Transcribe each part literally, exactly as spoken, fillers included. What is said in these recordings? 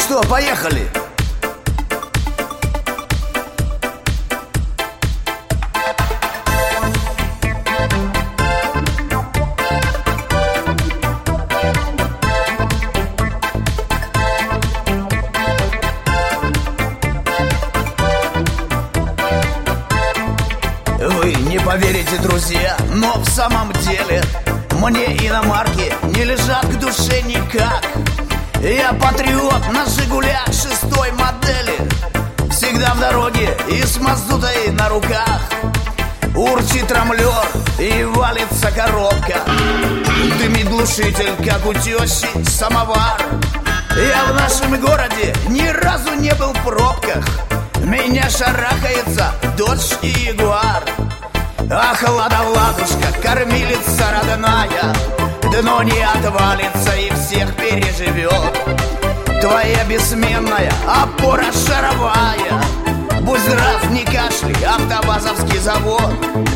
что, поехали? Вы не поверите, друзья, но в самом деле мне иномарки не лежат к душе никак. Я патриот на «Жигулях» шестой модели, всегда в дороге и с мазутой на руках. Урчит рамблер и валится коробка, дымит глушитель, как у тещи самовар. Я в нашем городе ни разу не был в пробках, меня шарахается Додж и Ягуар. Ах, лада-ладушка, кормилица родная, дно не отвалится и всех переживет. Твоя бессменная опора шаровая, будь здрав, не кашляй, автобазовский завод.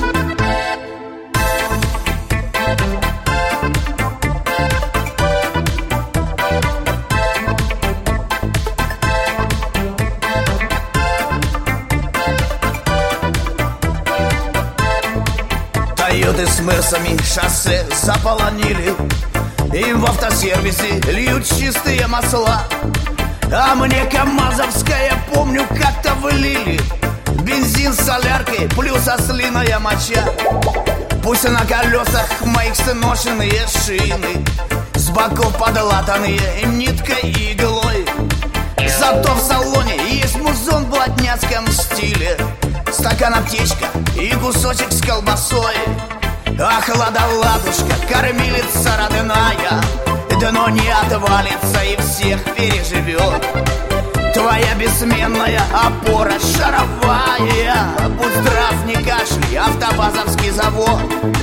Тойоты с мерсами шоссе заполонили, им в автосервисе льют чистые масла. А мне камазовская, помню, как-то вылили бензин с соляркой плюс ослиная моча. Пусть на колесах моих сношенные шины, с боков подлатанные ниткой и иглой, зато в салоне есть музон в блатняцком стиле, стакан аптечка и кусочек с колбасой. Ах, лада-ладушка, кормилица родная, дно не отвалится и всех переживет. Твоя бессменная опора шаровая, будь здрав, не кашляй, автобазовский завод.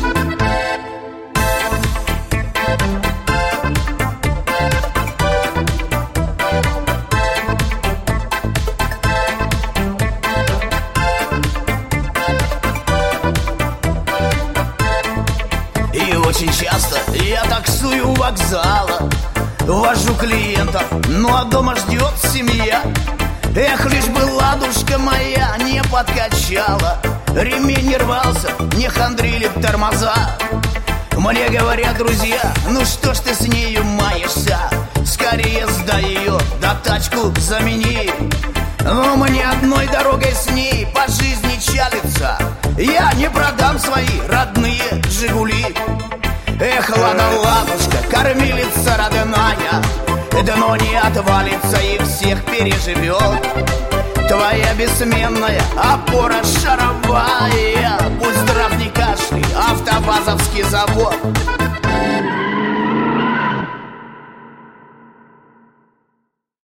И очень часто я таксую у вокзала, вожу клиентов, ну а дома ждет семья. Эх, лишь бы ладушка моя не подкачала, ремень не рвался, не хандрили тормоза. Мне говорят друзья, ну что ж ты с нею маешься, скорее сдай ее, да тачку замени. Но мне одной дорогой с ней по жизни чалится, я не продам свои родные «Жигули». Эх, лада-ладушка, кормилица родная, дно не отвалится и всех переживет. Твоя бессменная опора шаровая, будь здрав, не кашляй, автобазовский завод.